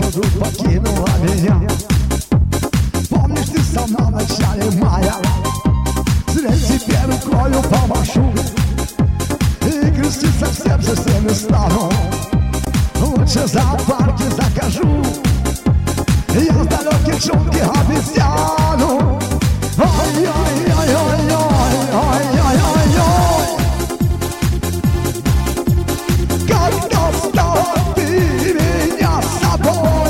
тут покинула меня. Помнишь, ты в самом начале мая? Зря тебе рукою помашу и грустить совсем не стану. Лучше в зоопарке закажу я с далеких джунглей обезьяну. Ой-ой-ой-ой-ой-ой-ой-ой-ой. Когда стала ты меня с собой?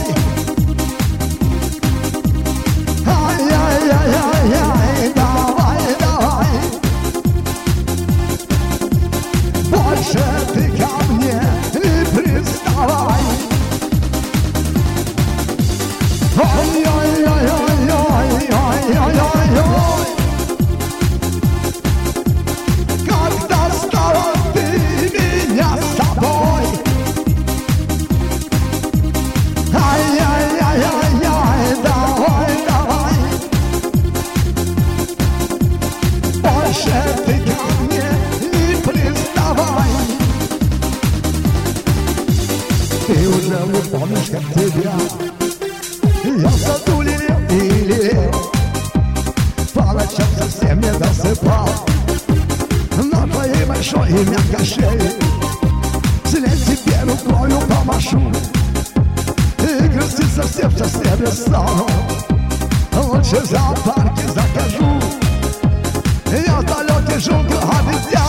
Ай-яй-яй-яй-яй, давай, давай. Больше ты ко мне не приставай. Ой-ой-ой-ой-ой-ой-ой-ой. Когда стала ты меня с собой? Ай-яй-яй-яй-яй, давай, давай. Больше ты ко мне не приставай. Ты уже не помнишь, как тебя я в саду лелеял и лелеял, по ночам совсем не досыпал на твоей большой и мягкой шее. Вслед тебе рукою помашу и грустить совсем не стану. Лучше в зоопарке закажу я в далекий джунгли обезьян.